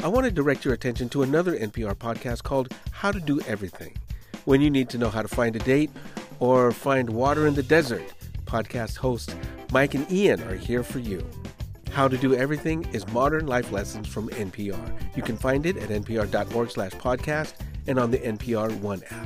I want to direct your attention to another NPR podcast called How to Do Everything. When you need to know how to find a date or find water in the desert, podcast hosts Mike and Ian are here for you. How to Do Everything is modern life lessons from NPR. You can find it at npr.org/podcast and on the NPR One app.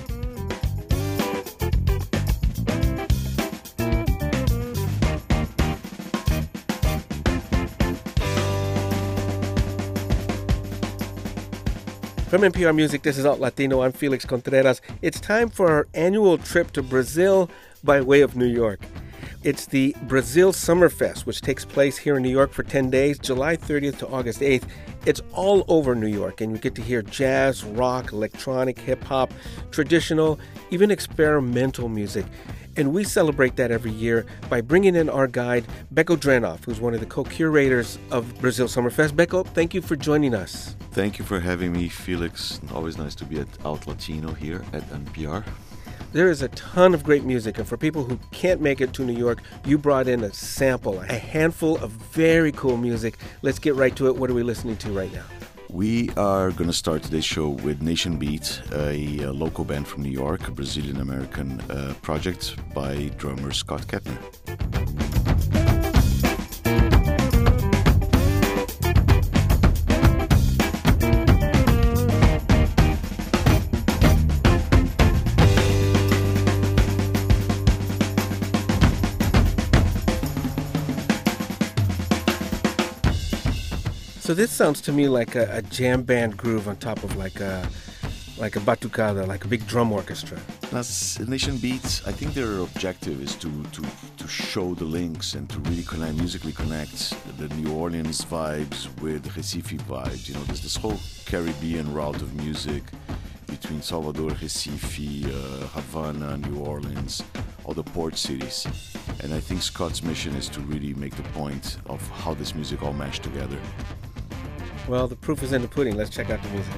From NPR Music, this is Alt Latino. I'm Felix Contreras. It's time for our annual trip to Brazil by way of New York. It's the Brazil Summerfest, which takes place here in New York for 10 days, July 30th to August 8th. It's all over New York, and you get to hear jazz, rock, electronic, hip-hop, traditional, even experimental music. And we celebrate that every year by bringing in our guide, Beko Drenoff, who's one of the co-curators of Brazil Summerfest. Beko, thank you for joining us. Thank you for having me, Felix. Always nice to be at Alt Latino here at NPR. There is a ton of great music, and for people who can't make it to New York, you brought in a sample, a handful of very cool music. Let's get right to it. What are we listening to right now? We are going to start today's show with Nation Beat, a local band from New York, a Brazilian-American project by drummer Scott Kepner. So this sounds to me like a jam band groove on top of like a batucada, like a big drum orchestra. As Nation Beats, I think their objective is to show the links and to really musically connect the New Orleans vibes with Recife vibes. You know, there's this whole Caribbean route of music between Salvador, Recife, Havana, New Orleans, all the port cities. And I think Scott's mission is to really make the point of how this music all meshed together. Well, the proof is in the pudding. Let's check out the music.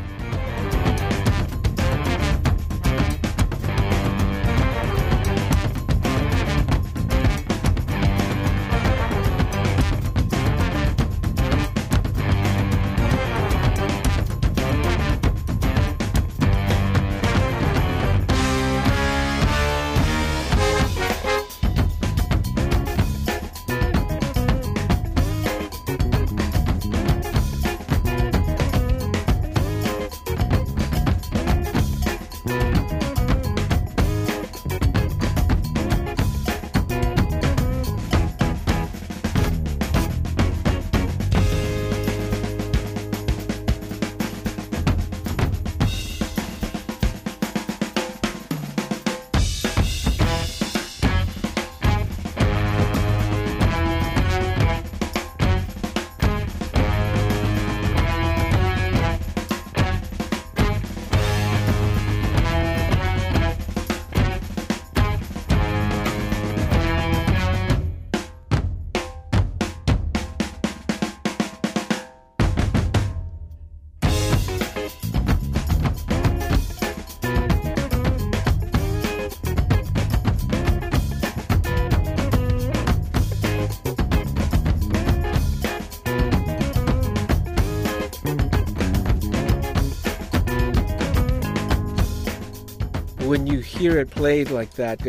When you hear it played like that,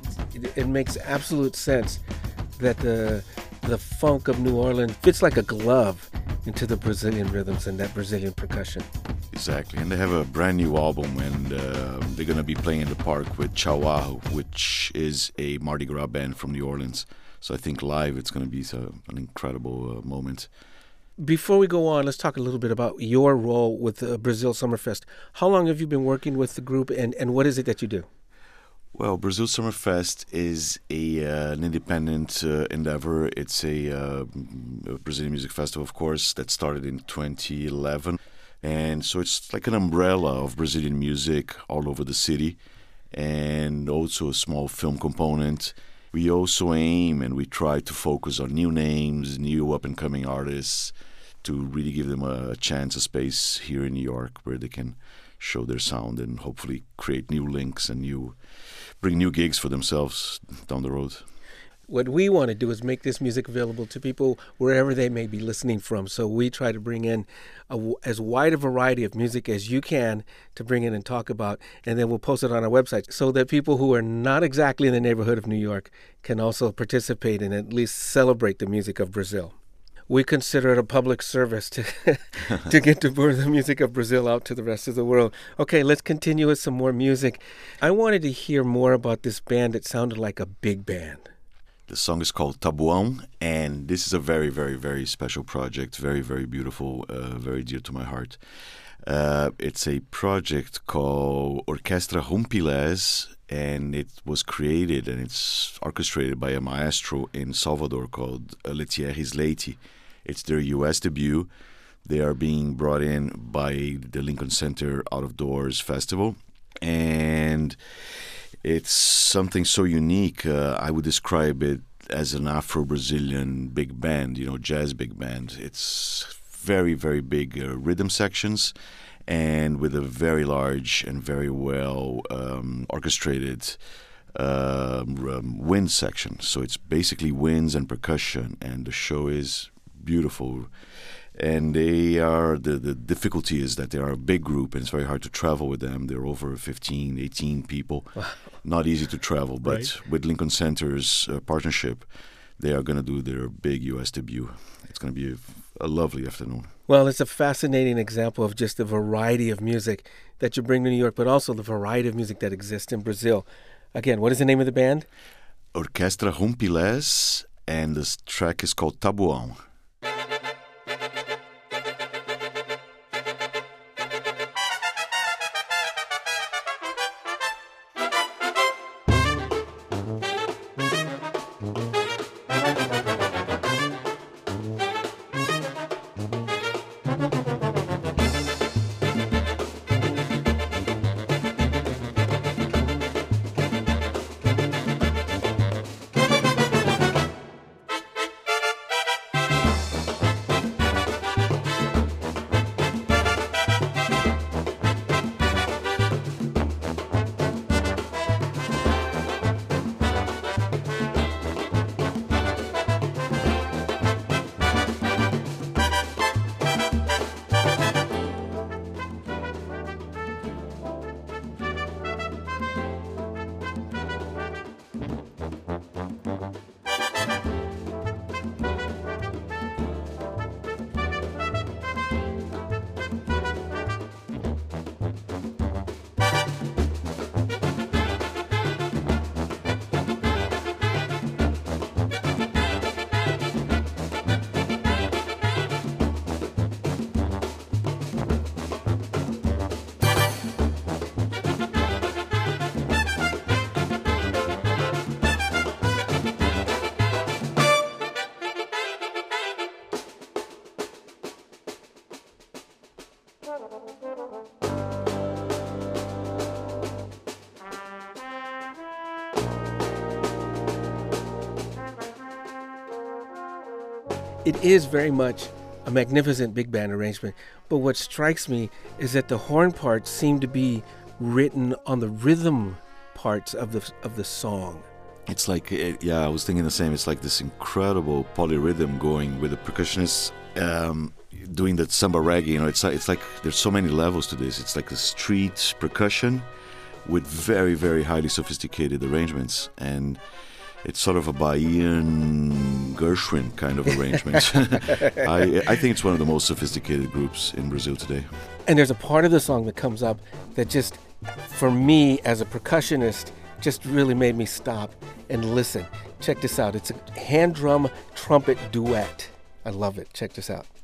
it makes absolute sense that the funk of New Orleans fits like a glove into the Brazilian rhythms and that Brazilian percussion. Exactly, and they have a brand new album, and they're going to be playing in the park with Chauahu, which is a Mardi Gras band from New Orleans. So I think live it's going to be an incredible moment. Before we go on, let's talk a little bit about your role with Brazil Summerfest. How long have you been working with the group, and what is it that you do? Well, Brazil Summerfest is an independent endeavor. It's a Brazilian music festival, of course, that started in 2011. And so it's like an umbrella of Brazilian music all over the city, and also a small film component. We also aim and we try to focus on new names, new up-and-coming artists, to really give them a chance, a space here in New York where they can show their sound and hopefully create new links and bring new gigs for themselves down the road. What we want to do is make this music available to people wherever they may be listening from. So we try to bring in as wide a variety of music as you can to bring in and talk about, and then we'll post it on our website so that people who are not exactly in the neighborhood of New York can also participate and at least celebrate the music of Brazil. We consider it a public service to to get the music of Brazil out to the rest of the world. Okay, let's continue with some more music. I wanted to hear more about this band that sounded like a big band. The song is called Tabuão, and this is a very, very, very special project, very, very beautiful, very dear to my heart. It's a project called Orquestra Rumpilés, and it was created and it's orchestrated by a maestro in Salvador called Letieres Leite. It's their U.S. debut. They are being brought in by the Lincoln Center Out of Doors Festival, and it's something so unique. I would describe it as an Afro-Brazilian big band, jazz big band. It's very, very big rhythm sections and with a very large and very well orchestrated wind section. So it's basically winds and percussion, and the show is beautiful. And the difficulty is that they are a big group and it's very hard to travel with them. They're over 15, 18 people. Not easy to travel, but right. With Lincoln Center's partnership, they are going to do their big U.S. debut. It's going to be a lovely afternoon. Well, it's a fascinating example of just the variety of music that you bring to New York, but also the variety of music that exists in Brazil. Again, what is the name of the band? Orquestra Rumpilés, and this track is called Tabuão. It is very much a magnificent big band arrangement, but what strikes me is that the horn parts seem to be written on the rhythm parts of the song. It's like, I was thinking the same. It's like this incredible polyrhythm going with the percussionists doing that samba reggae. It's like there's so many levels to this. It's like a street percussion with very, very highly sophisticated arrangements, and it's sort of a Bahian Gershwin kind of arrangement. I think it's one of the most sophisticated groups in Brazil today. And there's a part of the song that comes up that just, for me as a percussionist, just really made me stop and listen. Check this out. It's a hand drum trumpet duet. I love it. Check this out.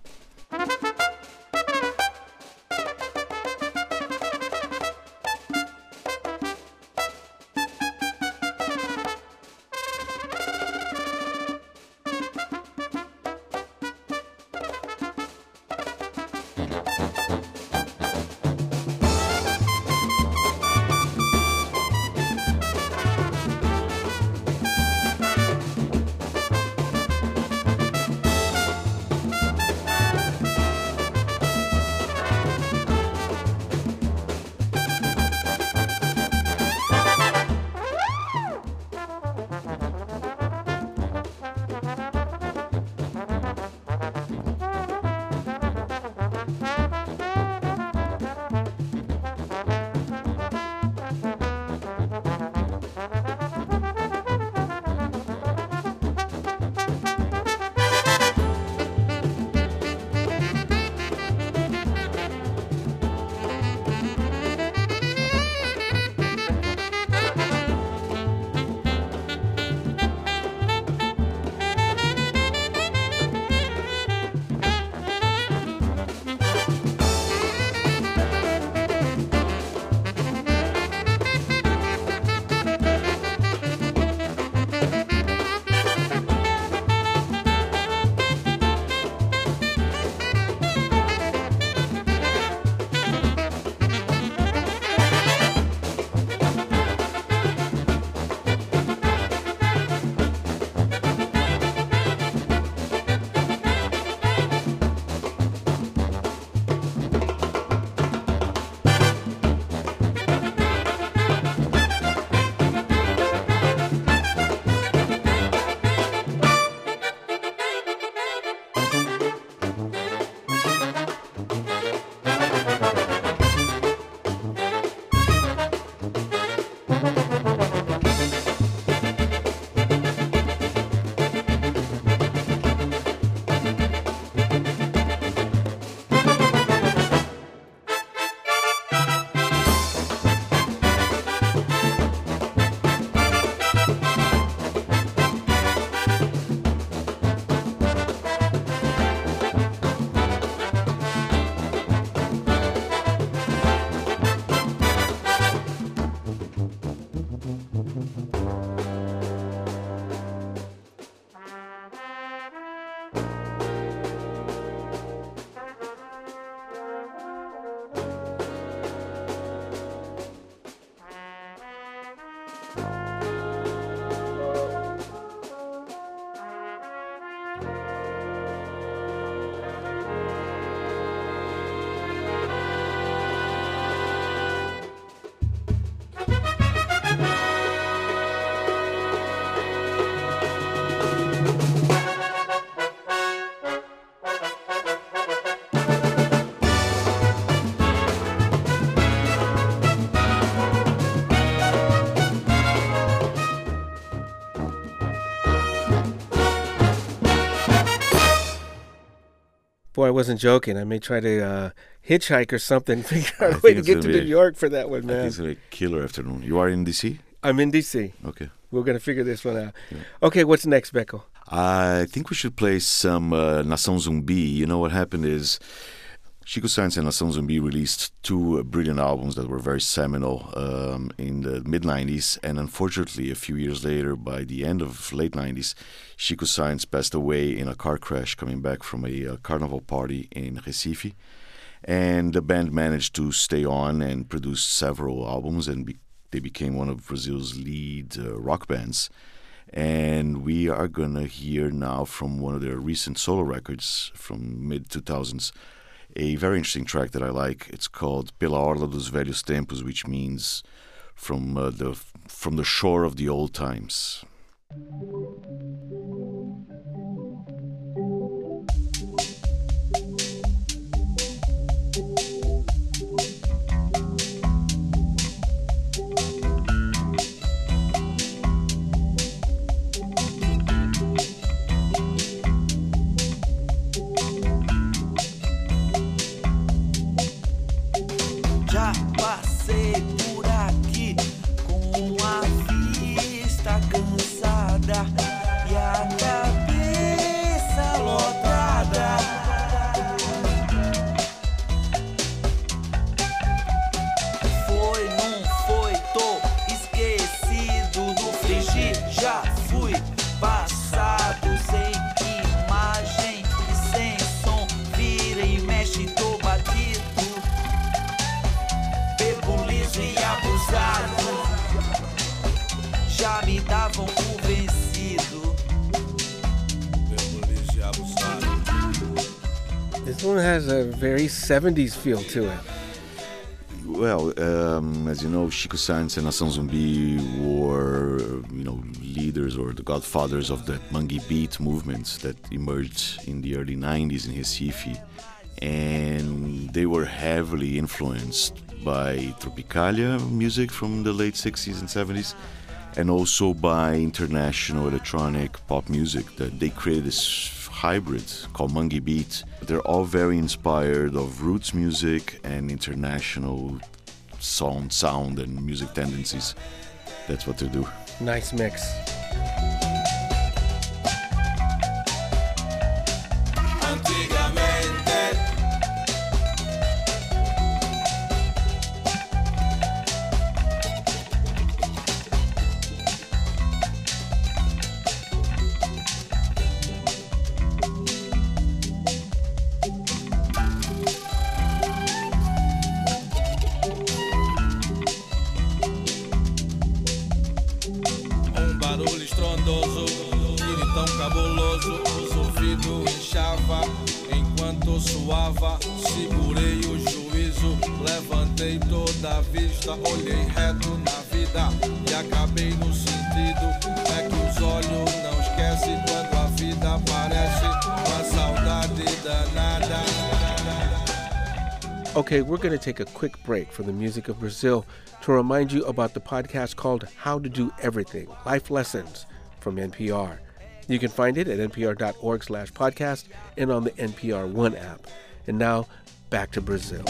Boy, I wasn't joking. I may try to hitchhike or something, figure out a way to get to New York for that one, I man. think it's going to be a killer afternoon. You are in D.C.? I'm in D.C. Okay. We're going to figure this one out. Yeah. Okay, what's next, Beko? I think we should play some Nação Zumbi. You know what happened is Chico Science and Nação Zumbi released two brilliant albums that were very seminal in the mid-90s. And unfortunately, a few years later, by the end of late 90s, Chico Science passed away in a car crash coming back from a carnival party in Recife. And the band managed to stay on and produce several albums, and they became one of Brazil's lead rock bands. And we are going to hear now from one of their recent solo records from mid-2000s a very interesting track that I like. It's called Pela Orla dos Velhos Tempos, which means from the shore of the old times. This one has a very 70s feel to it. Well, as you know, Chico Science and Nação Zumbi were, leaders or the godfathers of the Mangue Beat movement that emerged in the early 90s in Recife. And they were heavily influenced by Tropicalia music from the late 60s and 70s, and also by international electronic pop music. That they created this hybrid called Mangue Beat. They're all very inspired of roots music and international sound and music tendencies. That's what they do. Nice mix. Segurei o juízo, levantei toda a vista, olhei reto na vida e acabei no sentido. É que os olhos não esquecem quando a vida aparece, uma saudade danada. Okay, we're going to take a quick break from the music of Brazil to remind you about the podcast called How to Do Everything, Life Lessons from NPR. You can find it at npr.org/podcast and on the NPR One app. And now, back to Brazil.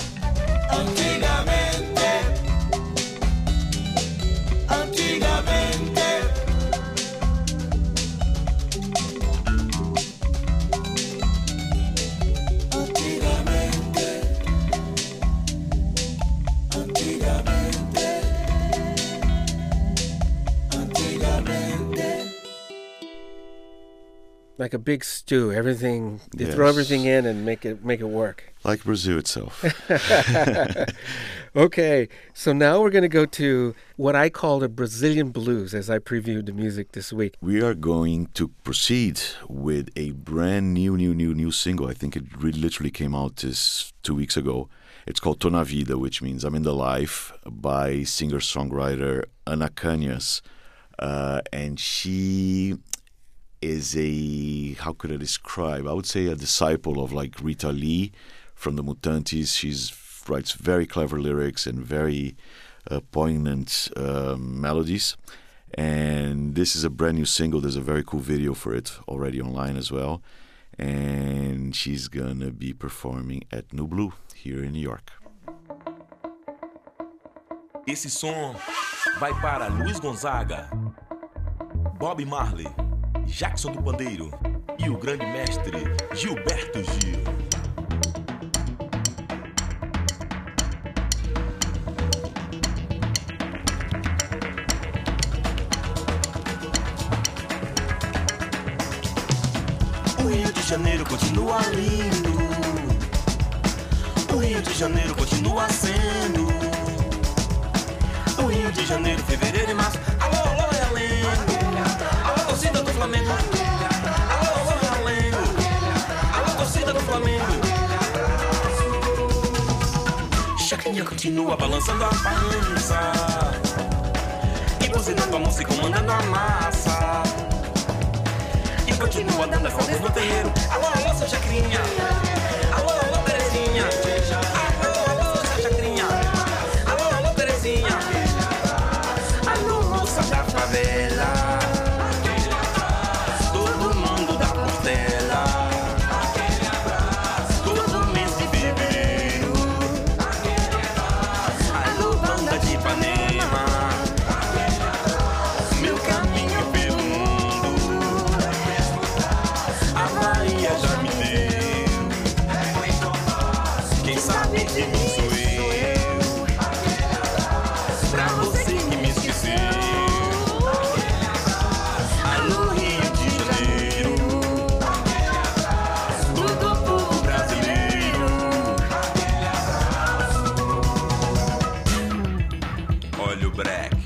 Like a big stew, everything they throw everything in and make it work. Like Brazil itself. Okay, so now we're going to go to what I called a Brazilian blues as I previewed the music this week. We are going to proceed with a brand new single. I think it really literally came out this 2 weeks ago. It's called Tô na Vida, which means I'm in the life, by singer-songwriter Ana Canhas. And she is how could I describe? I would say a disciple of like Rita Lee from the Mutantes. She writes very clever lyrics and very poignant melodies. And this is a brand new single. There's a very cool video for it already online as well. and she's gonna be performing at New Blue here in New York. Esse som vai para Luiz Gonzaga, Bob Marley, Jackson do Pandeiro e o grande mestre Gilberto Gil. O Rio de Janeiro continua lindo, o Rio de Janeiro continua sendo o Rio de Janeiro, fevereiro e março. Alô, alô, Realengo, alô, torcida do Flamengo. Alô, alô, Realengo, alô, torcida do Flamengo. Chacrinha continua balançando a pança e buzinando a música, comandando a massa. E continua dando as voltas no terreiro. Alô, alô, seu Chacrinha. Alô, alô, Terezinha. Alô, alô, seu Chacrinha. Alô, alô, Terezinha. Alô, moça da favela. Todo mundo da costela. Todo mês de fevereiro. Alô, banda de Ipanema. Meu caminho pelo mundo. A Maria já me deu. Quem sabe de mim sou eu. Pra você que me esqueceu. Alô, Rio de Janeiro. Todo povo brasileiro. Olha o break.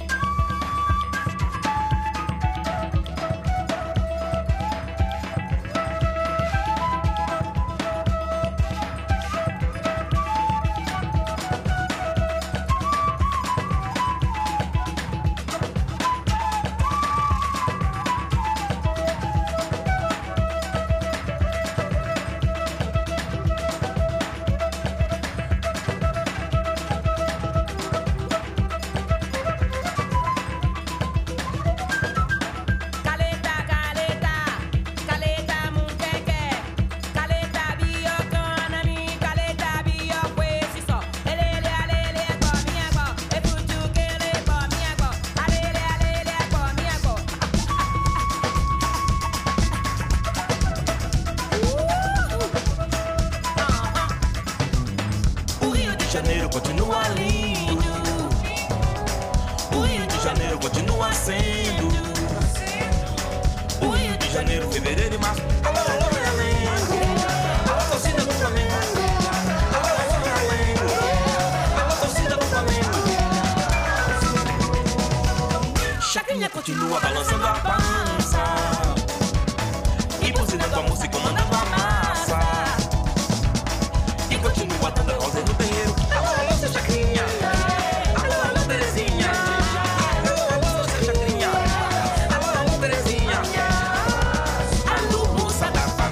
O Rio de Janeiro continua lindo, o Rio de Janeiro continua sendo o Rio de Janeiro, fevereiro e março. Alô, alô, Realengo, alô, torcida do Flamengo. Alô, alô, Realengo, alô, torcida do Flamengo. Chacrinha continua balançando a pança e buzinando a música, comandando a massa. E continua dando a rosa no terreiro. Alô, alô, seu Chacrinha. Alô, alô, Terezinha. Alô, alô, seu Chacrinha. Alô, alô, Terezinha. Alô, moça da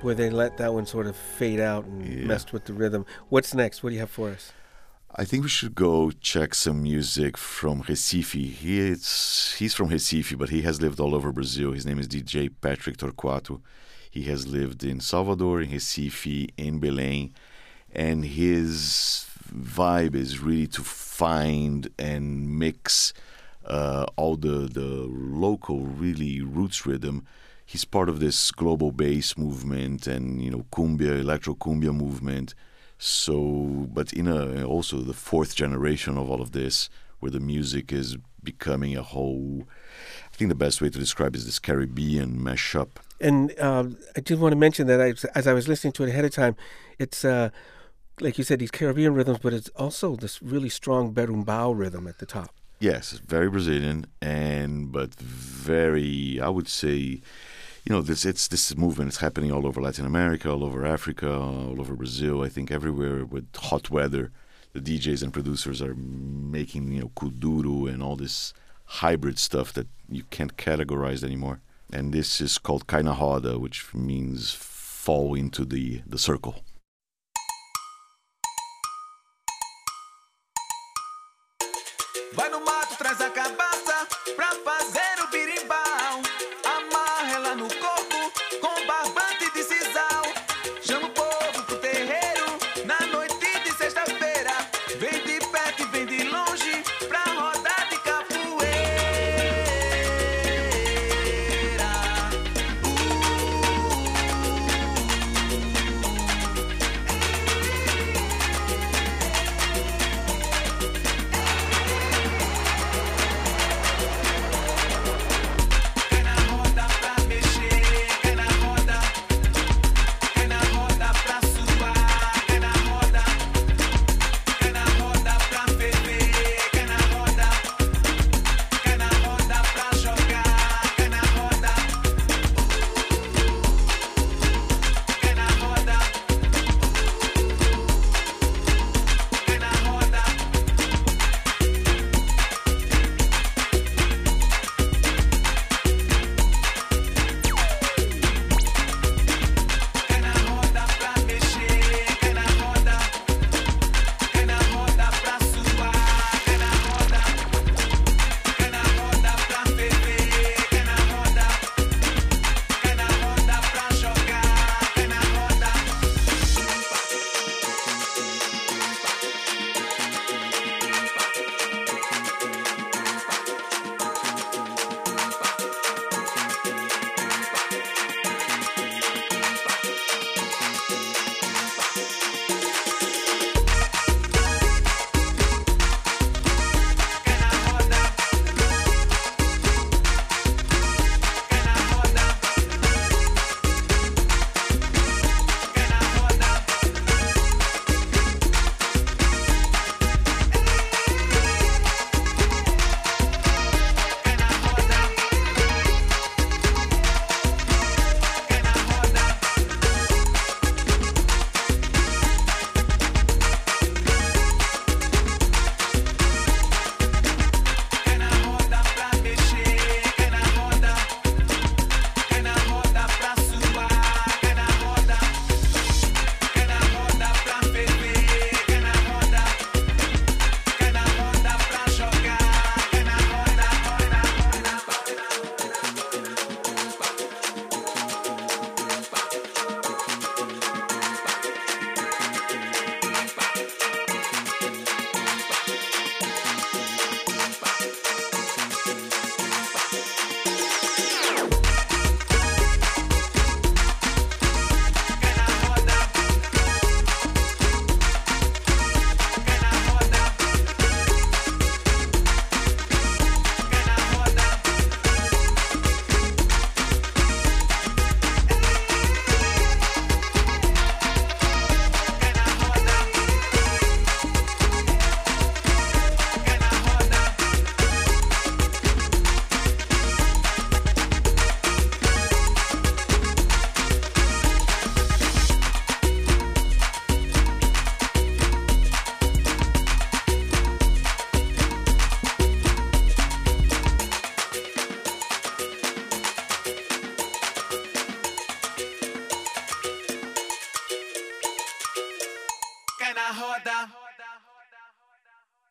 Boy, they let that one sort of fade out and messed with the rhythm. What's next? What do you have for us? I think we should go check some music from Recife. He's from Recife, but he has lived all over Brazil. His name is DJ Patrick Torquato. He has lived in Salvador, in Recife, in Belém, and his vibe is really to find and mix all the local, really roots rhythm. He's part of this global bass movement and cumbia, electro cumbia movement. So, but also the fourth generation of all of this, where the music is becoming a whole. I think the best way to describe it is this Caribbean mashup. And I did want to mention that as I was listening to it ahead of time, it's like you said, these Caribbean rhythms, but it's also this really strong berumbau rhythm at the top. Yes, very Brazilian, but very, I would say, this movement is happening all over Latin America, all over Africa, all over Brazil. I think everywhere with hot weather, the DJs and producers are making, kuduro and all this hybrid stuff that you can't categorize anymore. And this is called Cai na Roda, which means fall into the circle. Vai no mato, traz a cabaça pra fazer o birimbau. Amarra ela no corpo com barbante de sisal. Chama o povo pro terreiro na noite de sexta-feira. Vem de perto e vem de longe pra rodar de capoeira.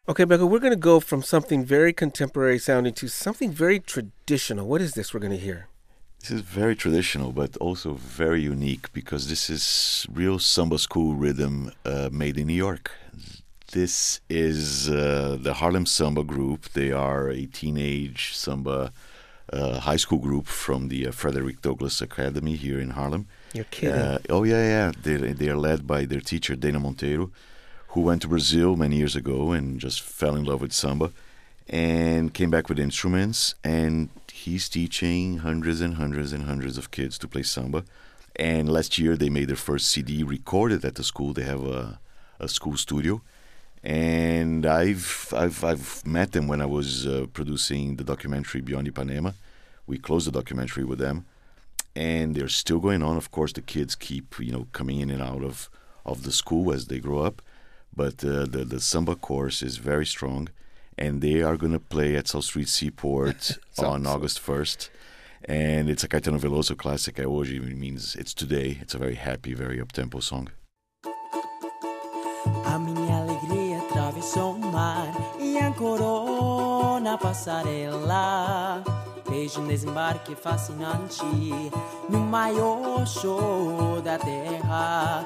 Okay, Becca, we're going to go from something very contemporary sounding to something very traditional. What is this we're going to hear? This is very traditional, but also very unique because this is real samba school rhythm made in New York. This is the Harlem Samba Group. They are a teenage samba high school group from the Frederick Douglass Academy here in Harlem. You're kidding. Yeah. They are led by their teacher, Dana Monteiro, who went to Brazil many years ago and just fell in love with samba and came back with instruments. And he's teaching hundreds and hundreds and hundreds of kids to play samba. And last year they made their first CD recorded at the school. They have a school studio. And I've met them when I was producing the documentary Beyond Ipanema. We closed the documentary with them. And they're still going on. Of course, the kids keep, coming in and out of the school as they grow up. But the samba course is very strong, and they are going to play at South Street Seaport on August 1st. And it's a Caetano Veloso classic. Hoje means it's today. It's a very happy, very up-tempo song. A minha alegria atravessou o mar e ancorou na passarela. Beijo um desembarque fascinante no maior show da terra.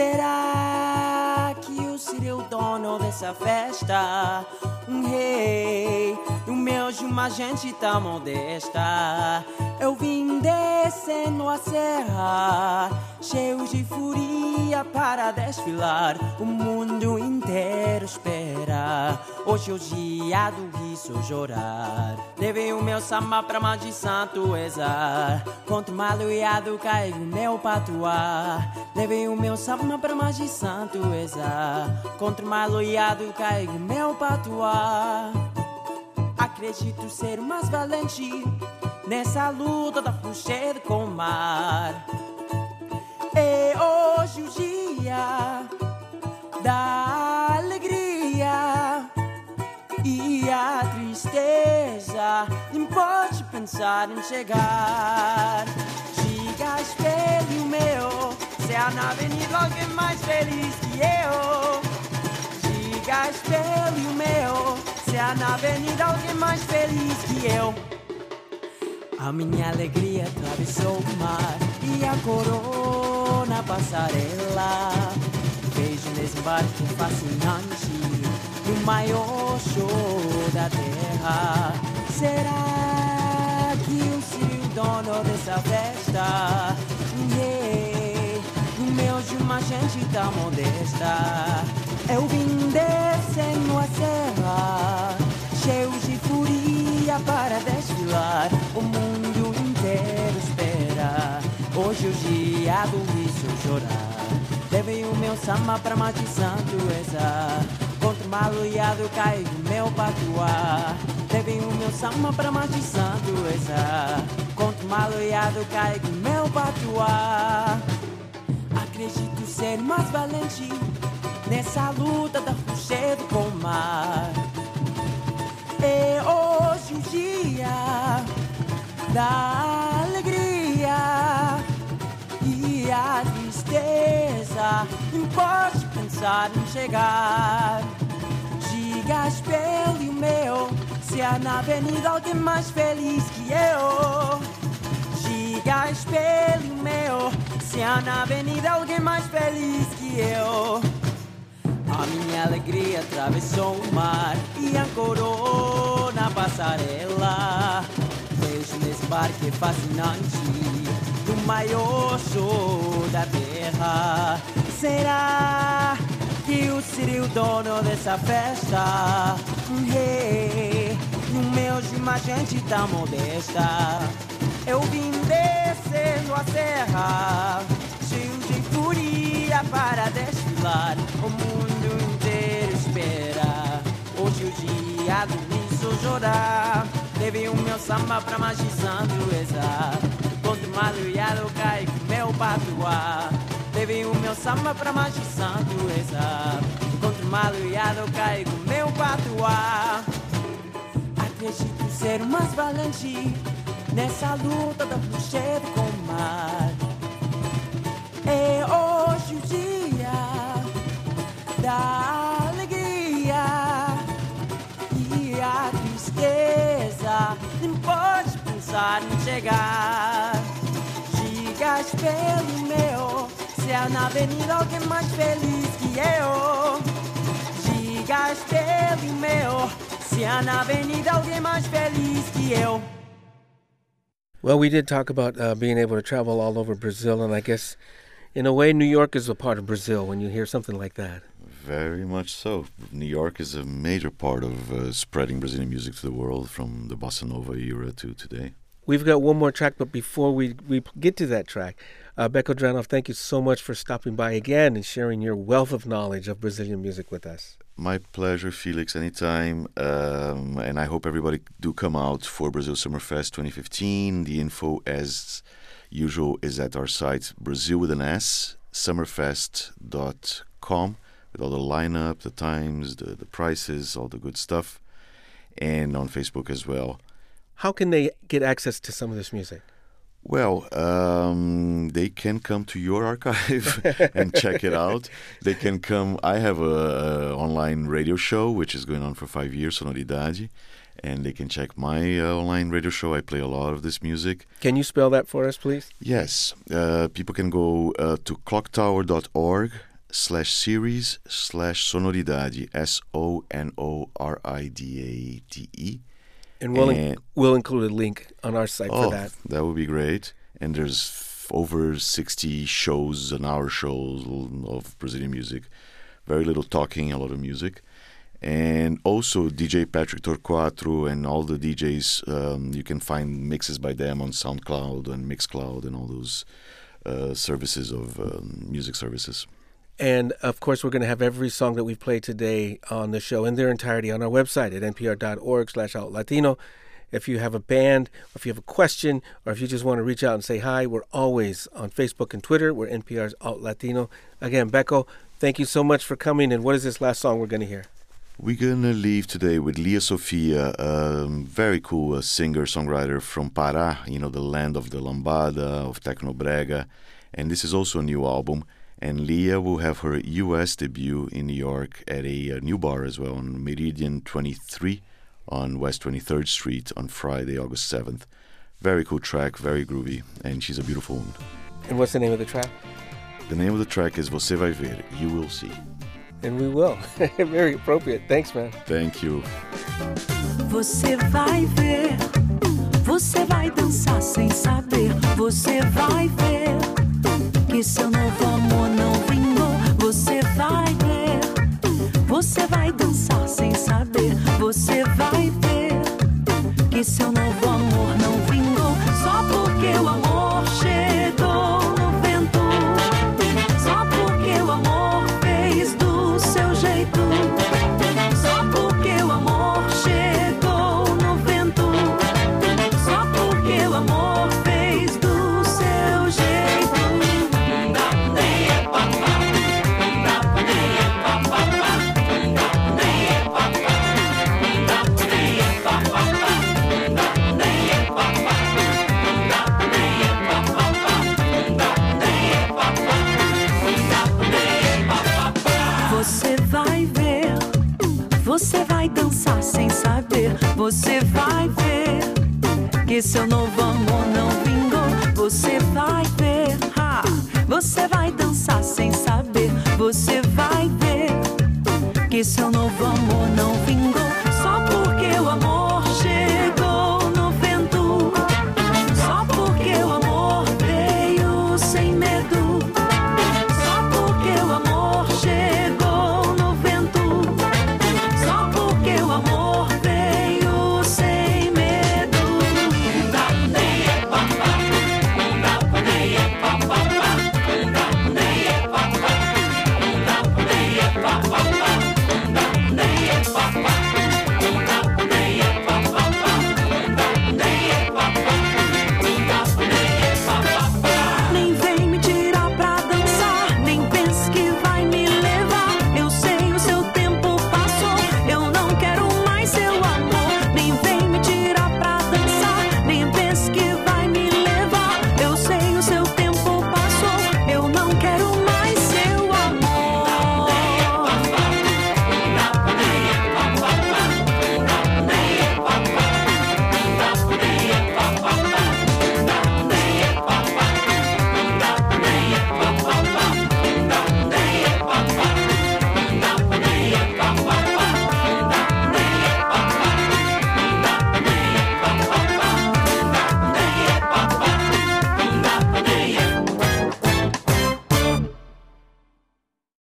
Será que eu serei o dono dessa festa? Um rei, no meio de uma gente tão modesta. Eu vim descendo a serra, cheio de furia para desfilar. O mundo inteiro espera. Hoje é o dia do riso chorar. Levei o meu samba pra mais de Santo Exar. Contra o maluiado caigo meu patuá. Levei o meu samba pra mais de Santo Exar. Contra o maluiado caigo meu patuá. Acredito ser o mais valente nessa luta da fronteira com o mar. É hoje o dia da alegria e a tristeza nem pode pensar em chegar. Diga espelho meu, se há na avenida alguém mais feliz que eu. Diga espelho meu, se há na avenida alguém mais feliz que eu. A minha alegria atravessou o mar e ancorou na passarela. Vejo um desembarque fascinante no maior show da terra. Será que eu serei o dono dessa festa? Yeah, no meio de uma gente tão modesta. Eu vim descendo a serra, cheio de furia para desfilar. O mundo inteiro espera. Hoje é o dia do riso chorar. Levei o meu samba pra mais de Santo Exar. Contra o maluiado caigo meu patuá. Levei o meu samba pra mais de Santo Exar. Contra o maluiado caigo meu patuá. Acredito ser mais valente nessa luta da fronteira com o mar. É hoje o dia da alegria e a tristeza não pode pensar em chegar. Diga espelho meu, se há na avenida alguém mais feliz que eu. Diga espelho meu, se há na avenida alguém mais feliz que eu. A minha alegria atravessou o mar e ancorou na passarela. Vejo um desembarque fascinante no maior show da terra. Será que eu serei o dono dessa festa? Um rei, no meio de uma gente tão modesta. Eu vim descendo a serra, cheio de furia para desfilar. O mundo inteiro espera. Hoje o dia do riso chorar. Levei o meu samba pra mais de Santo Exar. Contra o maluiado caigo meu patuá. Levei o meu samba pra mais de Santo Exar. Contra o maluiado caigo meu patuá. Acredito ser o mais valente nessa luta da fronteira com o mar. É hoje o dia da alegria chegar. Diga, espelho meu, se há na avenida alguém mais feliz que eu. Diga, espelho meu, se há na avenida alguém mais feliz que eu. Well, we did talk about being able to travel all over Brazil, and I guess, in a way, New York is a part of Brazil when you hear something like that. Very much so. New York is a major part of spreading Brazilian music to the world, from the bossa nova era to today. We've got one more track, but before we get to that track, Beco Dranov, thank you so much for stopping by again and sharing your wealth of knowledge of Brazilian music with us. My pleasure, Felix, anytime. And I hope everybody do come out for Brazil Summerfest 2015. The info, as usual, is at our site, Brazil with an S, summerfest.com, with all the lineup, the times, the prices, all the good stuff, and on Facebook as well. How can they get access to some of this music? Well, they can come to your archive and check it out. They can come. I have a online radio show which is going on for 5 years, Sonoridade, and they can check my online radio show. I play a lot of this music. Can you spell that for us, please? Yes. People can go to clocktower.org/series/Sonoridade, SONORIDADE. And we'll include a link on our site for that. That would be great. And there's over 60 shows, an hour shows of Brazilian music. Very little talking, a lot of music. And also DJ Patrick Torquato and all the DJs, you can find mixes by them on SoundCloud and Mixcloud and all those services of music services. And, of course, we're going to have every song that we've played today on the show in their entirety on our website at npr.org/outlatino. If you have a band, or if you have a question, or if you just want to reach out and say hi, we're always on Facebook and Twitter. We're NPR's Out Latino. Again, Beco, thank you so much for coming. And what is this last song we're going to hear? We're going to leave today with Lia Sofia, a very cool singer-songwriter from Pará, the land of the lambada, of Tecnobrega. And this is also a new album. And Lia will have her U.S. debut in New York at a new bar as well, on Meridian 23 on West 23rd Street on Friday, August 7th. Very cool track, very groovy, and she's a beautiful woman. And what's the name of the track? The name of the track is Você Vai Ver, You Will See. And we will. Very appropriate. Thanks, man. Thank you. Você vai ver, você vai dançar sem saber, você vai ver que seu novo amor não vingou. Você vai ver, você vai dançar sem saber, você vai ver que seu novo amor não vingou. Só porque o amor chegou no vento, só porque o amor fez do seu jeito, só porque o amor chegou no vento, só porque o amor fez do seu jeito. Você vai ver, você vai dançar sem saber, você vai ver que seu novo amor não vingou. Você vai ver, você vai dançar sem saber, você vai ver que seu novo amor não